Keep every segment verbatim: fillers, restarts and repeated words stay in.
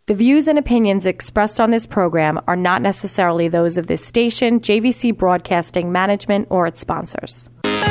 The views and opinions expressed on this program are not necessarily those of this station, J V C Broadcasting Management, or its sponsors.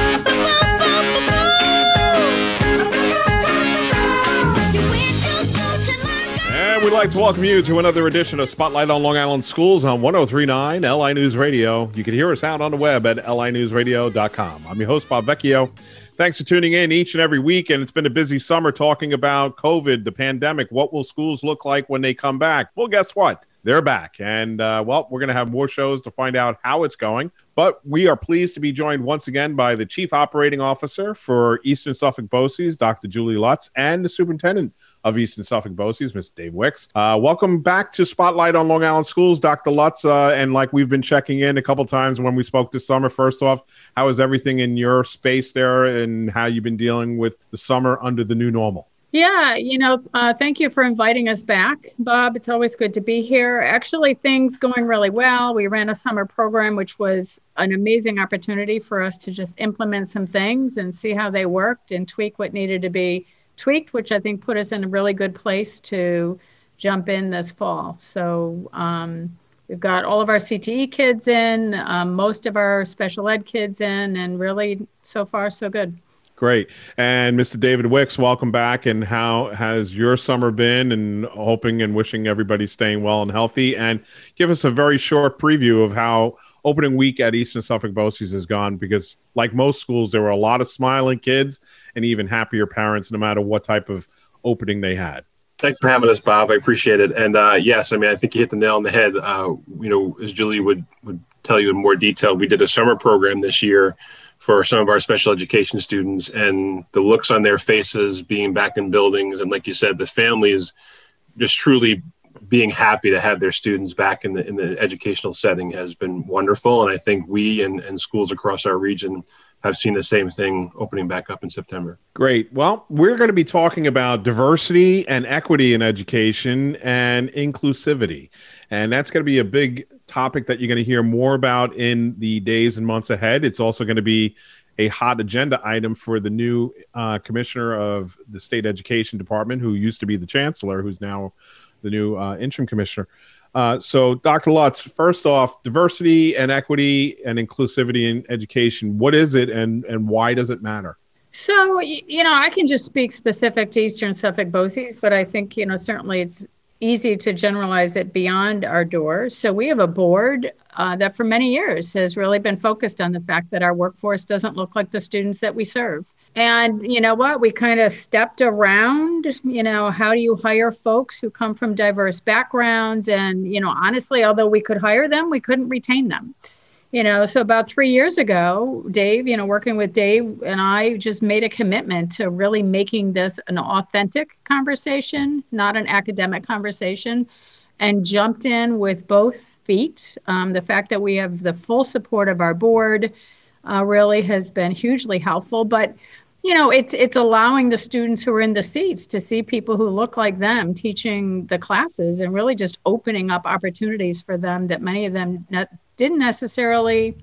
And we'd like to welcome you to another edition of Spotlight on Long Island Schools on one oh three point nine L I News Radio. You can hear us out on the web at L I news radio dot com. I'm your host, Bob Vecchio. Thanks for tuning in each and every week. And it's been a busy summer talking about COVID, the pandemic. What will schools look like when they come back? Well, guess what? They're back. And, uh, well, we're going to have more shows to find out how it's going. But we are pleased to be joined once again by the Chief Operating Officer for Eastern Suffolk BOCES, Doctor Julie Lutz, and the Superintendent of Eastern Suffolk BOCES, Mister Dave Wicks. Uh, welcome back to Spotlight on Long Island Schools, Doctor Lutz. Uh, and like we've been checking in a couple times when we spoke this summer, first off, how is everything in your space there and how you've been dealing with the summer under the new normal? Yeah, you know, uh, thank you for inviting us back, Bob. It's always good to be here. Actually, things going really well. We ran a summer program, which was an amazing opportunity for us to just implement some things and see how they worked and tweak what needed to be tweaked, which I think put us in a really good place to jump in this fall. So um, we've got all of our C T E kids in, um, most of our special ed kids in, and really so far so good. Great. And Mister David Wicks, welcome back. And how has your summer been? And hoping and wishing everybody's staying well and healthy. And give us a very short preview of how opening week at Eastern Suffolk BOCES has gone, because like most schools, there were a lot of smiling kids and even happier parents, no matter what type of opening they had. Thanks for having us, Bob. I appreciate it. And uh, yes, I mean, I think you hit the nail on the head. Uh, you know, as Julie would, would tell you in more detail, we did a summer program this year for some of our special education students, and the looks on their faces being back in buildings. And like you said, the families just truly being happy to have their students back in the in the educational setting has been wonderful. And I think we and, and schools across our region have seen the same thing opening back up in September. Great. Well, we're going to be talking about diversity and equity in education and inclusivity. And that's going to be a big topic that you're going to hear more about in the days and months ahead. It's also going to be a hot agenda item for the new uh, commissioner of the state education department, who used to be the chancellor, who's now the new uh, interim commissioner. Uh, so, Doctor Lutz, first off, diversity and equity and inclusivity in education, what is it and, and why does it matter? So, you know, I can just speak specific to Eastern Suffolk BOCES, but I think, you know, certainly it's easy to generalize it beyond our doors. So we have a board uh, that for many years has really been focused on the fact that our workforce doesn't look like the students that we serve. And you know what, we kind of stepped around, you know, how do you hire folks who come from diverse backgrounds? And, you know, honestly, although we could hire them, we couldn't retain them. You know, so about three years ago, Dave, you know, working with Dave and I just made a commitment to really making this an authentic conversation, not an academic conversation, and jumped in with both feet. Um, the fact that we have the full support of our board uh, really has been hugely helpful. But, you know, it's it's allowing the students who are in the seats to see people who look like them teaching the classes and really just opening up opportunities for them that many of them ne- didn't necessarily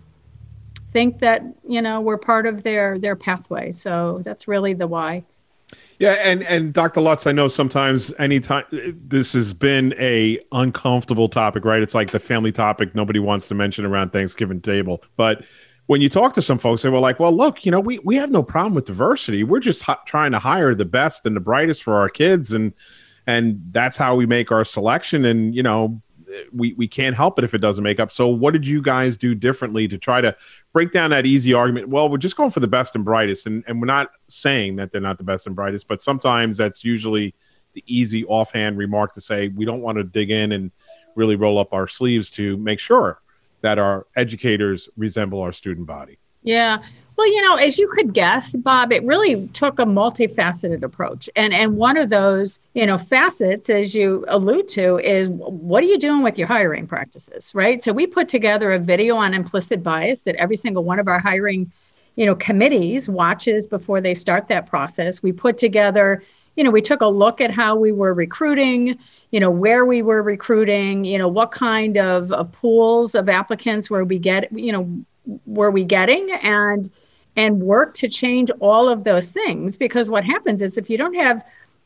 think that, you know, were part of their their pathway. So that's really the why. Yeah, and, and Doctor Lutz, I know sometimes anytime this has been a uncomfortable topic, right? It's like the family topic nobody wants to mention around Thanksgiving table. But when you talk to some folks, they were like, well, look, you know, we, we have no problem with diversity. We're just h- trying to hire the best and the brightest for our kids. And and that's how we make our selection. And, you know, we, we can't help it if it doesn't make up. So what did you guys do differently to try to break down that easy argument? Well, we're just going for the best and brightest. And, and we're not saying that they're not the best and brightest, but sometimes that's usually the easy offhand remark to say, we don't want to dig in and really roll up our sleeves to make sure that our educators resemble our student body. Yeah. Well, you know, as you could guess, Bob, it really took a multifaceted approach. And and one of those, you know, facets, as you allude to, is what are you doing with your hiring practices, right? So we put together a video on implicit bias that every single one of our hiring, you know, committees watches before they start that process. We put together, you know, we took a look at how we were recruiting, you know, where we were recruiting, you know, what kind of, of pools of applicants were we get, you know, were we getting, and and work to change all of those things. Because what happens is if you don't have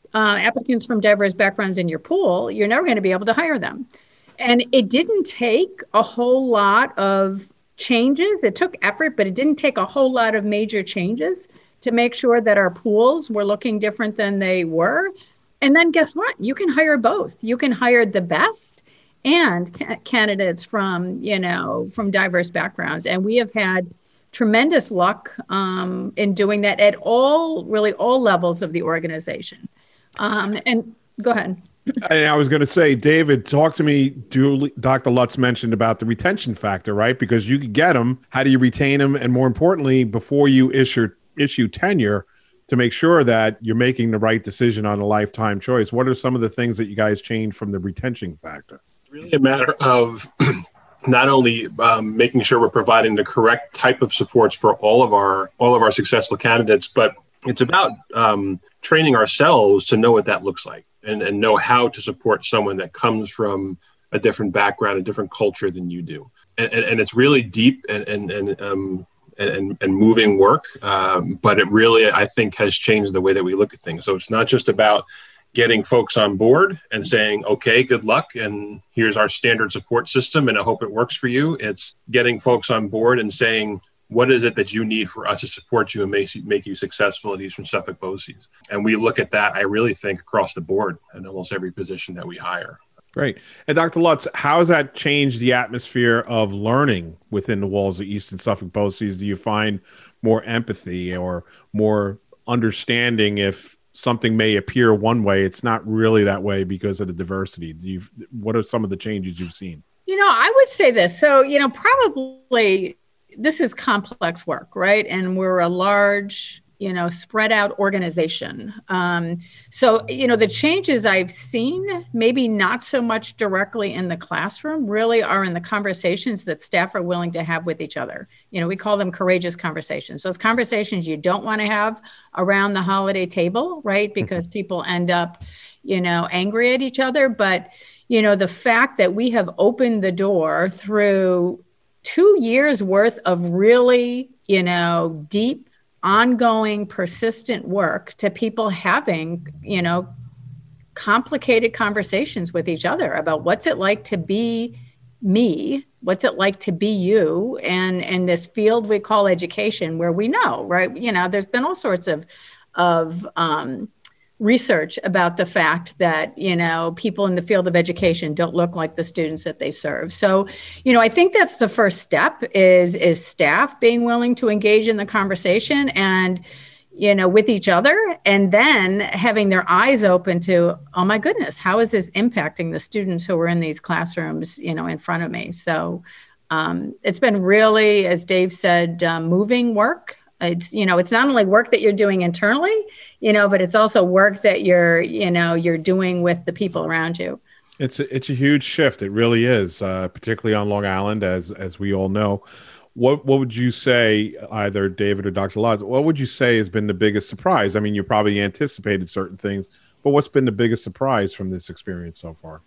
uh, applicants from diverse backgrounds in your pool, you're never going to be able to hire them. And it didn't take a whole lot of changes. It took effort, but it didn't take a whole lot of major changes to make sure that our pools were looking different than they were. And then guess what? You can hire both. You can hire the best and ca- candidates from, you know, from diverse backgrounds. And we have had tremendous luck um, in doing that at all, really all levels of the organization. Um, and go ahead. And I was going to say, David, talk to me. Do, Doctor Lutz mentioned about the retention factor, right? Because you could get them. How do you retain them? And more importantly, before you issue issue tenure, to make sure that you're making the right decision on a lifetime choice, what are some of the things that you guys changed from the retention factor? It's really a matter of not only um, making sure we're providing the correct type of supports for all of our all of our successful candidates, but it's about um, training ourselves to know what that looks like. And, and know how to support someone that comes from a different background, a different culture than you do. And, and, and it's really deep and and and um, and, and moving work, um, but it really, I think, has changed the way that we look at things. So it's not just about getting folks on board and saying, okay, good luck, and here's our standard support system, and I hope it works for you. It's getting folks on board and saying, what is it that you need for us to support you and make you, make you successful at Eastern Suffolk BOCES? And we look at that, I really think, across the board in almost every position that we hire. Great. And Doctor Lutz, how has that changed the atmosphere of learning within the walls of Eastern Suffolk BOCES? Do you find more empathy or more understanding if something may appear one way, it's not really that way because of the diversity? Do you, what are some of the changes you've seen? You know, I would say this. So, you know, probably this is complex work, right? And we're a large, you know, spread out organization. Um, so, you know, the changes I've seen, maybe not so much directly in the classroom, really are in the conversations that staff are willing to have with each other. You know, we call them courageous conversations. So it's conversations you don't want to have around the holiday table, right? Because people end up, you know, angry at each other. But, you know, the fact that we have opened the door through two years worth of really, you know, deep, ongoing, persistent work to people having, you know, complicated conversations with each other about what's it like to be me, what's it like to be you, and in this field we call education, where we know, right? You know, there's been all sorts of, of, um, research about the fact that, you know, people in the field of education don't look like the students that they serve. So, you know, I think that's the first step is, is staff being willing to engage in the conversation and, you know, with each other, and then having their eyes open to, oh my goodness, how is this impacting the students who are in these classrooms, you know, in front of me? So um, it's been really, as Dave said, uh, moving work. It's, you know, it's not only work that you're doing internally, you know, but it's also work that you're, you know, you're doing with the people around you. It's a, it's a huge shift. It really is, uh, particularly on Long Island, as as we all know. What what would you say, either David or Doctor Lutz, what would you say has been the biggest surprise? I mean, you probably anticipated certain things, but what's been the biggest surprise from this experience so far?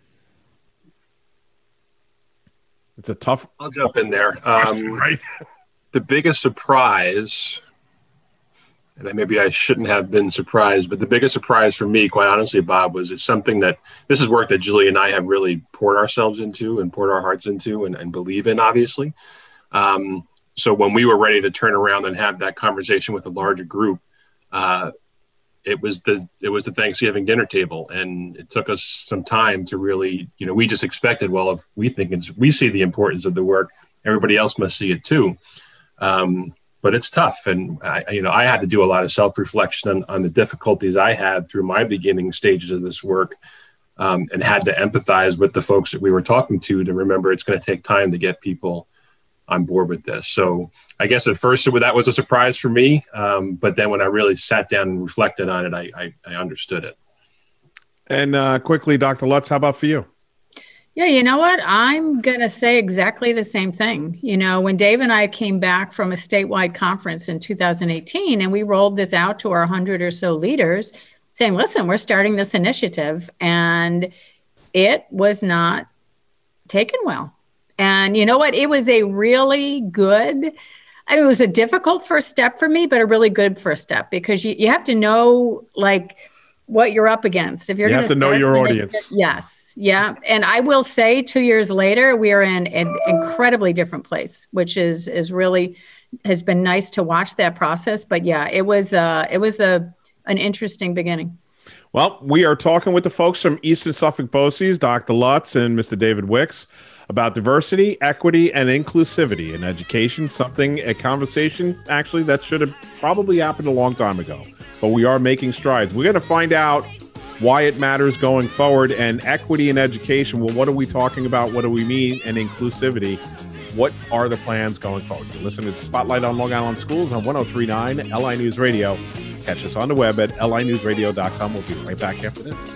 It's a tough. I'll jump in there. Um, right. The biggest surprise, and maybe I shouldn't have been surprised, but the biggest surprise for me, quite honestly, Bob, was it's something that this is work that Julie and I have really poured ourselves into and poured our hearts into and, and believe in, obviously. Um, so when we were ready to turn around and have that conversation with a larger group, uh, it was the it was the Thanksgiving dinner table, and it took us some time to really, you know, we just expected, well, if we think it's, we see the importance of the work, everybody else must see it too. Um, but it's tough. And I, you know, I had to do a lot of self-reflection on, on the difficulties I had through my beginning stages of this work, um, and had to empathize with the folks that we were talking to, to remember it's going to take time to get people on board with this. So I guess at first that was a surprise for me. Um, but then when I really sat down and reflected on it, I, I, I understood it. And uh, quickly, Doctor Lutz, how about for you? Yeah, you know what? I'm going to say exactly the same thing. You know, when Dave and I came back from a statewide conference in two thousand eighteen, and we rolled this out to our one hundred or so leaders saying, listen, we're starting this initiative, and it was not taken well. And you know what? It was a really good, I mean, it was a difficult first step for me, but a really good first step, because you, you have to know, like, what you're up against. If you're you gonna have to know your audience. It, yes. Yeah. And I will say two years later, we are in an incredibly different place, which is, is really, has been nice to watch that process. But yeah, it was, uh, it was a, an interesting beginning. Well, we are talking with the folks from Eastern Suffolk BOCES, Doctor Lutz and Mister David Wicks, about diversity, equity, and inclusivity in education, something, a conversation, actually, that should have probably happened a long time ago. But we are making strides. We're going to find out why it matters going forward, and equity in education. Well, what are we talking about? What do we mean? And inclusivity. What are the plans going forward? You're listening to Spotlight on Long Island Schools on one oh three point nine L I News Radio. Catch us on the web at L I news radio dot com. We'll be right back after this.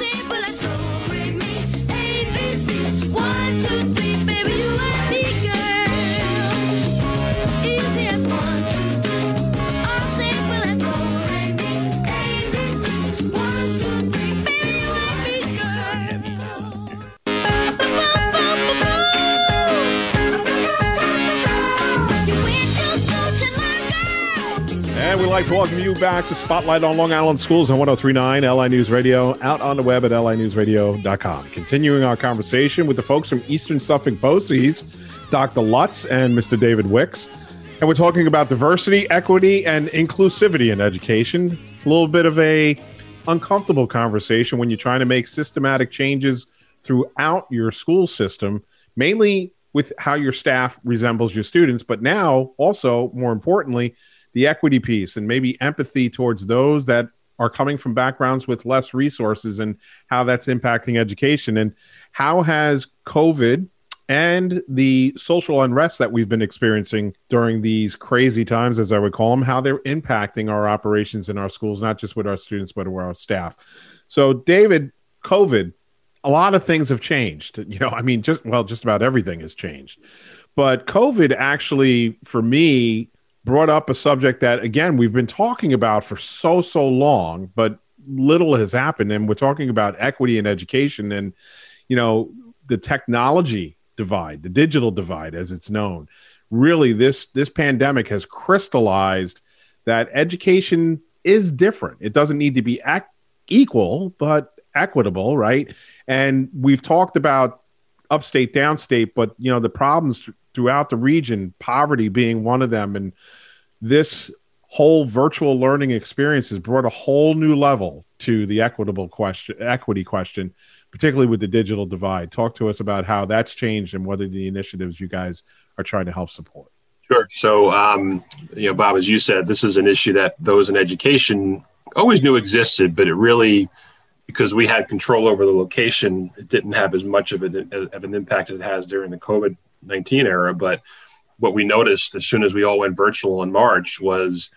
And we'd like to welcome you back to Spotlight on Long Island Schools on one oh three point nine L I News Radio, out on the web at L I news radio dot com. Continuing our conversation with the folks from Eastern Suffolk BOCES, Doctor Lutz and Mister David Wicks. And we're talking about diversity, equity, and inclusivity in education. A little bit of a uncomfortable conversation when you're trying to make systematic changes throughout your school system, mainly with how your staff resembles your students, but now also, more importantly, the equity piece and maybe empathy towards those that are coming from backgrounds with less resources and how that's impacting education. And how has COVID and the social unrest that we've been experiencing during these crazy times, as I would call them, how they're impacting our operations in our schools, not just with our students, but with our staff. So David, COVID, a lot of things have changed. You know, I mean, just, well, just about everything has changed. But COVID actually, for me, brought up a subject that, again, we've been talking about for so, so long, but little has happened. And we're talking about equity in education and, you know, the technology divide, the digital divide, as it's known. Really, this, this pandemic has crystallized that education is different. It doesn't need to be ac- equal, but equitable, right? And we've talked about upstate, downstate, but, you know, the problems throughout the region, poverty being one of them. And this whole virtual learning experience has brought a whole new level to the equitable question, equity question, particularly with the digital divide. Talk to us about how that's changed and what are the initiatives you guys are trying to help support. Sure. So, um, you know, Bob, as you said, this is an issue that those in education always knew existed, but it really, because we had control over the location, it didn't have as much of, it, of an impact as it has during the COVID nineteen era. But what we noticed as soon as we all went virtual in March was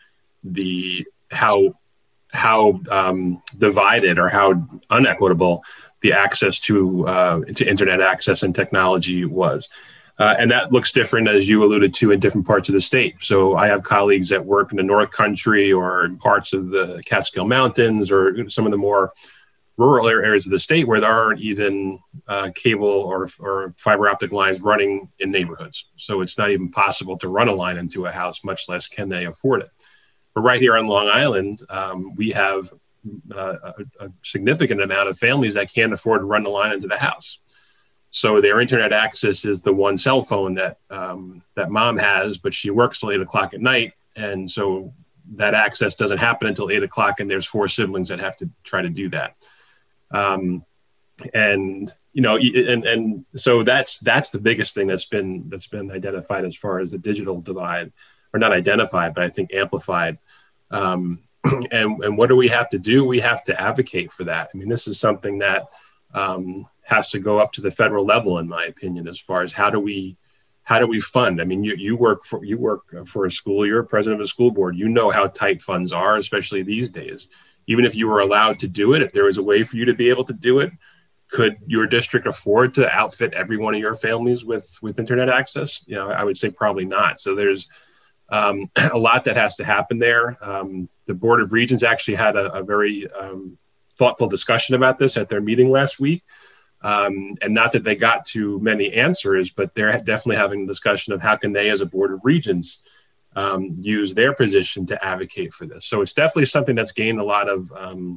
the how how um, divided or how unequitable the access to uh, to internet access and technology was. Uh, and that looks different, as you alluded to, in different parts of the state. So I have colleagues that work in the North Country or parts of the Catskill Mountains or some of the more rural areas of the state where there aren't even uh, cable or, or fiber optic lines running in neighborhoods. So it's not even possible to run a line into a house, much less can they afford it. But right here on Long Island, um, we have uh, a, a significant amount of families that can't afford to run the line into the house. So their internet access is the one cell phone that um, that mom has, but she works till eight o'clock at night. And so that access doesn't happen until eight o'clock, and there's four siblings that have to try to do that. Um, and, you know, and, and so that's, that's the biggest thing that's been, that's been identified as far as the digital divide, or not identified, but I think amplified. Um, and, and what do we have to do? We have to advocate for that. I mean, this is something that, um, has to go up to the federal level, in my opinion, as far as how do we, how do we fund? I mean, you, you work for, you work for a school, you're a president of a school board, you know how tight funds are, especially these days. Even if you were allowed to do it, if there was a way for you to be able to do it, could your district afford to outfit every one of your families with, with internet access? You know, I would say probably not. So there's um, a lot that has to happen there. Um, the Board of Regents actually had a, a very um, thoughtful discussion about this at their meeting last week. Um, and not that they got to many answers, but they're definitely having a discussion of how can they, as a Board of Regents, um, use their position to advocate for this. So it's definitely something that's gained a lot of um,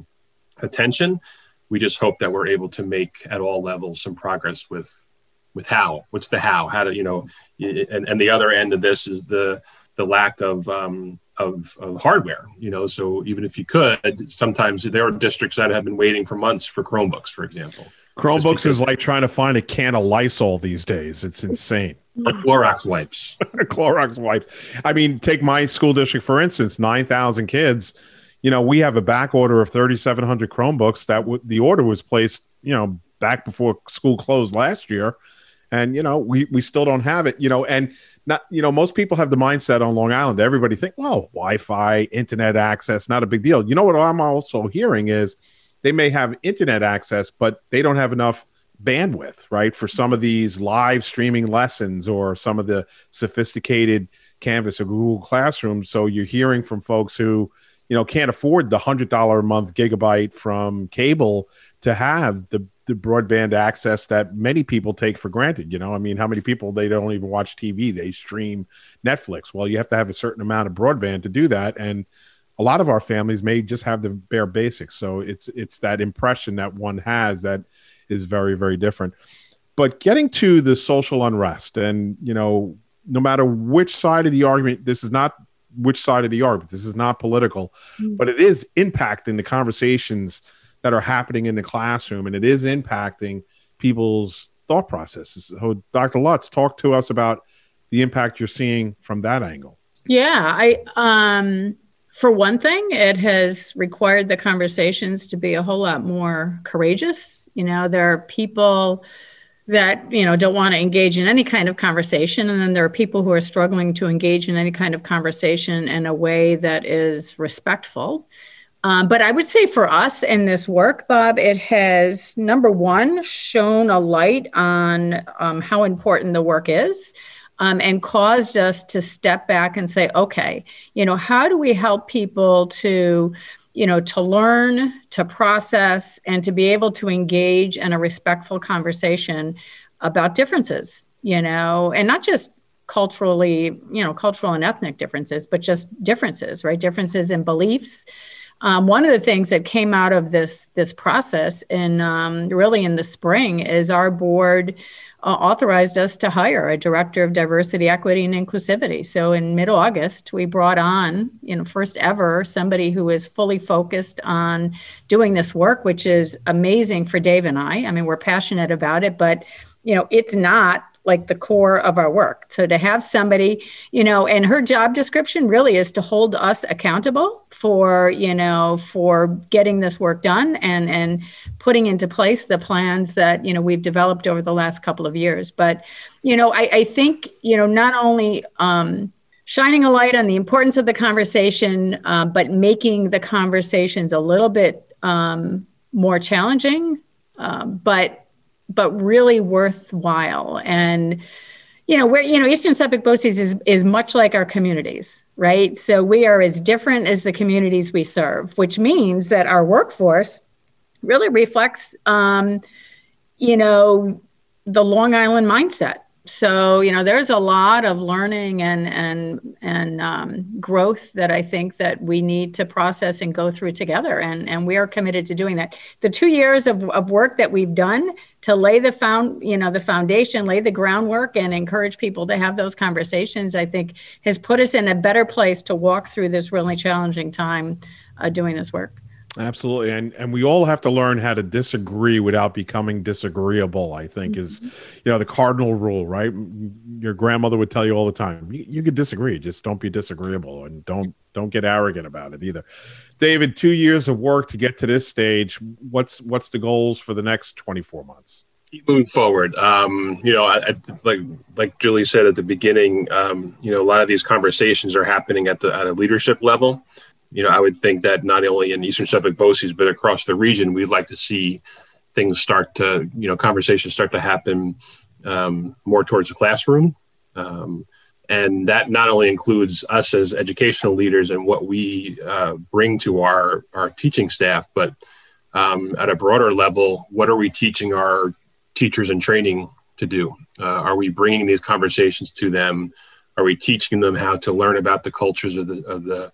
attention. We just hope that we're able to make at all levels some progress with with how. What's the how? How to, you know, and, and the other end of this is the the lack of, um, of of hardware. You know, so even if you could, sometimes there are districts that have been waiting for months for Chromebooks, for example. Chromebooks is like trying to find a can of Lysol these days. It's insane. Or Clorox wipes. Clorox wipes. I mean, take my school district, for instance, nine thousand kids. You know, we have a back order of thirty-seven hundred Chromebooks. That w- the order was placed, you know, back before school closed last year. And, you know, we, we still don't have it, you know, and not, you know, most people have the mindset on Long Island. Everybody think, well, Wi-Fi, internet access, not a big deal. You know what I'm also hearing is they may have internet access, but they don't have enough bandwidth, right, for some of these live streaming lessons or some of the sophisticated Canvas or Google Classroom. So you're hearing from folks who, you know, can't afford the one hundred dollars a month gigabyte from cable to have the, the broadband access that many people take for granted. You know, I mean, how many people, they don't even watch T V, they stream Netflix. Well, you have to have a certain amount of broadband to do that. And a lot of our families may just have the bare basics. So it's it's that impression that one has that is very, very different. But getting to the social unrest, and, you know, no matter which side of the argument, this is not which side of the argument, this is not political, mm-hmm. but it is impacting the conversations that are happening in the classroom, and it is impacting people's thought processes. So Doctor Lutz, talk to us about the impact you're seeing from that angle. Yeah, I, um, for one thing, it has required the conversations to be a whole lot more courageous. You know, there are people that, you know, don't want to engage in any kind of conversation. And then there are people who are struggling to engage in any kind of conversation in a way that is respectful. Um, but I would say for us in this work, Bob, it has, number one, shone a light on um, how important the work is. Um, and caused us to step back and say, okay, you know, how do we help people to, you know, to learn, to process, and to be able to engage in a respectful conversation about differences, you know, and not just culturally, you know, cultural and ethnic differences, but just differences, right? Differences in beliefs. Um, one of the things that came out of this this process in um, really in the spring is our board uh, authorized us to hire a director of diversity, equity, and inclusivity. So in mid-August, we brought on, you know, first ever, somebody who is fully focused on doing this work, which is amazing for Dave and I. I mean, we're passionate about it, but, you know, it's not like the core of our work. So to have somebody, you know, and her job description really is to hold us accountable for, you know, for getting this work done and, and putting into place the plans that, you know, we've developed over the last couple of years. But, you know, I, I think, you know, not only um, shining a light on the importance of the conversation, uh, but making the conversations a little bit um, more challenging, uh, but but really worthwhile. And, you know, we're, you know, Eastern Suffolk BOCES is, is much like our communities, right? So we are as different as the communities we serve, which means that our workforce really reflects, um, you know, the Long Island mindset. So, you know, there's a lot of learning and and and um, growth that I think that we need to process and go through together. And, and we are committed to doing that. The two years of, of work that we've done to lay the found, you know, the foundation, lay the groundwork and encourage people to have those conversations, I think has put us in a better place to walk through this really challenging time uh, doing this work. Absolutely. And and we all have to learn how to disagree without becoming disagreeable, I think, mm-hmm. is, you know, the cardinal rule, right? Your grandmother would tell you all the time, you, you could disagree, just don't be disagreeable, and don't don't get arrogant about it either. David, two years of work to get to this stage. What's what's the goals for the next twenty-four months? Keep moving forward. Um, you know, I, I, like like Julie said at the beginning, um, you know, a lot of these conversations are happening at the at a leadership level. You know, I would think that not only in Eastern Suffolk BOCES, but across the region, we'd like to see things start to, you know, conversations start to happen um, more towards the classroom. Um, and that not only includes us as educational leaders and what we uh, bring to our, our teaching staff, but um, at a broader level, what are we teaching our teachers in training to do? Uh, are we bringing these conversations to them? Are we teaching them how to learn about the cultures of the, of the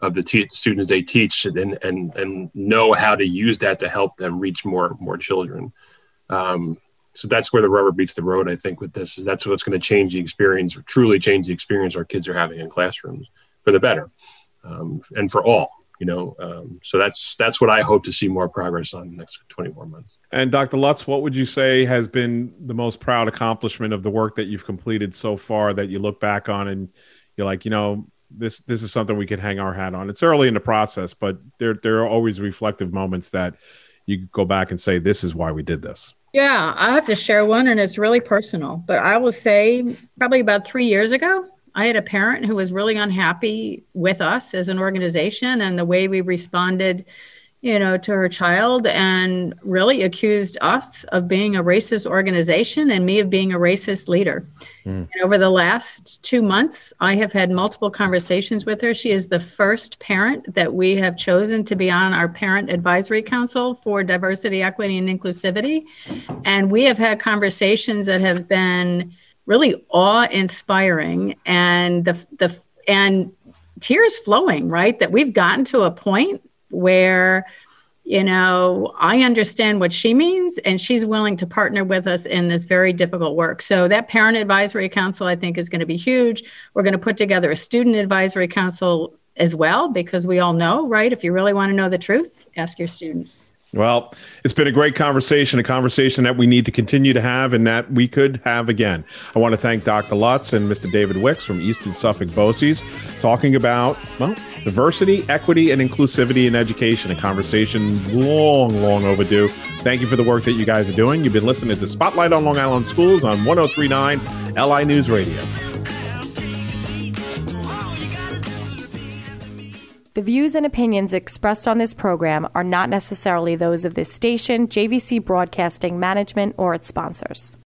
of the te- students they teach, and, and and know how to use that to help them reach more more children. Um, so that's where the rubber meets the road, I think, with this. That's what's going to change the experience, truly change the experience our kids are having in classrooms for the better, um, and for all. You know, um, so that's that's what I hope to see more progress on in the next twenty-four months. And Doctor Lutz, what would you say has been the most proud accomplishment of the work that you've completed so far that you look back on and you're like, you know, this this is something we can hang our hat on? It's early in the process, but there there are always reflective moments that you go back and say, this is why we did this. Yeah, I have to share one, and it's really personal. But I will say probably about three years ago, I had a parent who was really unhappy with us as an organization and the way we responded, you know, to her child, and really accused us of being a racist organization and me of being a racist leader. Mm. And over the last two months, I have had multiple conversations with her. She is the first parent that we have chosen to be on our Parent Advisory Council for Diversity, Equity, and Inclusivity. And we have had conversations that have been really awe-inspiring, and the the and tears flowing, right? That we've gotten to a point where, you know, I understand what she means, and she's willing to partner with us in this very difficult work. So that Parent Advisory Council, I think, is going to be huge. We're going to put together a Student Advisory Council as well, because we all know, right? If you really want to know the truth, ask your students. Well, it's been a great conversation, a conversation that we need to continue to have and that we could have again. I want to thank Doctor Lutz and Mister David Wicks from Eastern Suffolk BOCES talking about, well, diversity, equity, and inclusivity in education, a conversation long, long overdue. Thank you for the work that you guys are doing. You've been listening to Spotlight on Long Island Schools on one oh three point nine L I News Radio. The views and opinions expressed on this program are not necessarily those of this station, J V C Broadcasting Management, or its sponsors.